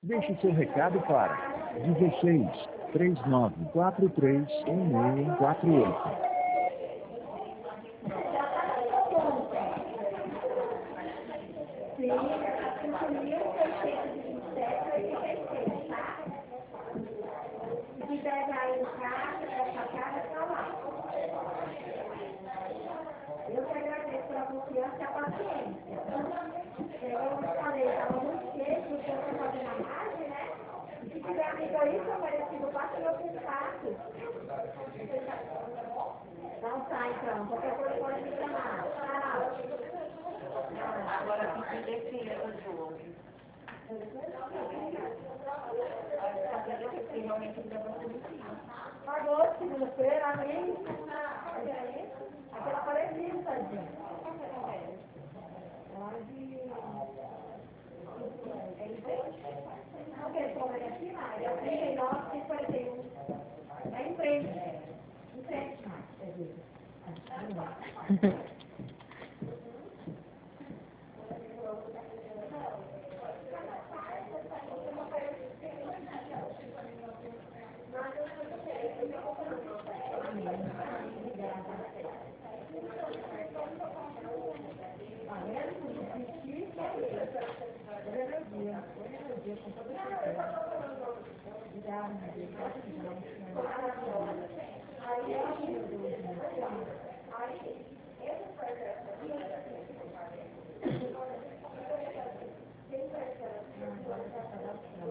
Deixe seu recado para 16 3943 1648. Eu que agradeço pela confiança e a paciência. Eu falei, estava muito quente, o que eu estou fazendo a margem, né? E se tiver amigo aí, se oferecido, passa meu contato. Então tá, então. Qualquer coisa pode me chamar. Tchau. Agora, pedir defesa, João. Pagou, segunda-feira, amém? Aquela parecida, tadinha. Não quer comer aqui, mas é 39, 51. É em frente. Em frente, Obrigada.